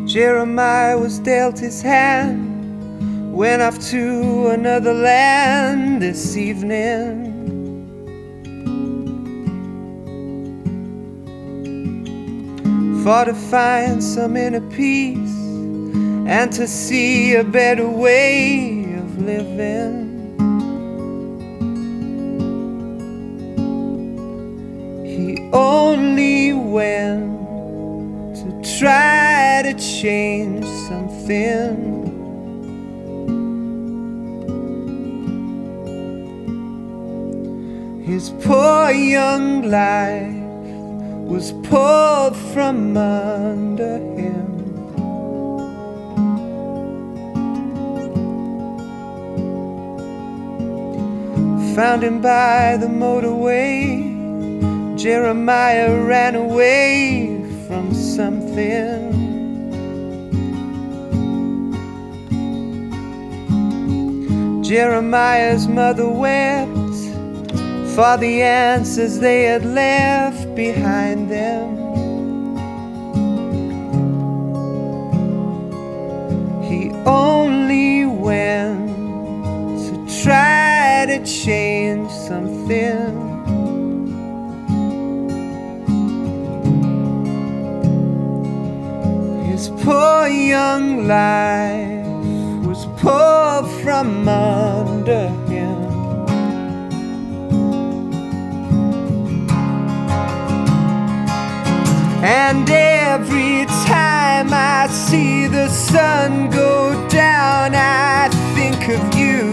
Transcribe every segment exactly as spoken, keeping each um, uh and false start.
Jeremiah was dealt his hand, went off to another land this evening. For to find some inner peace and to see a better way of living. He only went to try to change something. His poor young life was pulled from under him. Found him by the motorway, Jeremiah ran away from something. Jeremiah's mother wept for the answers they had left behind them. He only went to try to change something. His poor young life was pulled from under him. And every time I see the sun go down, I think of you.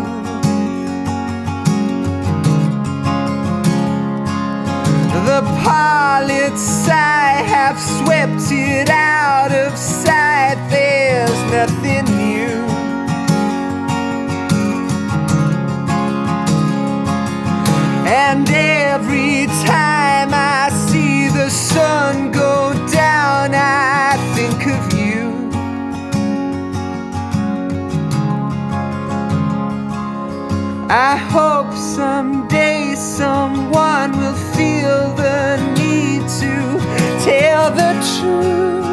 The pallid sigh have swept it out of sight. There's nothing new. And every time I see the sun go down, I think of you. I hope someday someone will feel the need to tell the truth.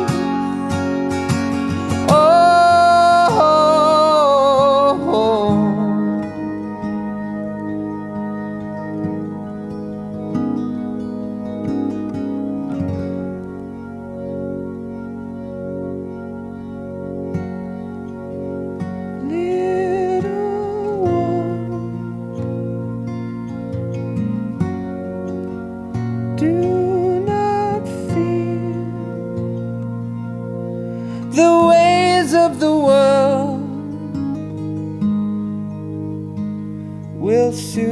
Oh, do not fear. The ways of the world will soon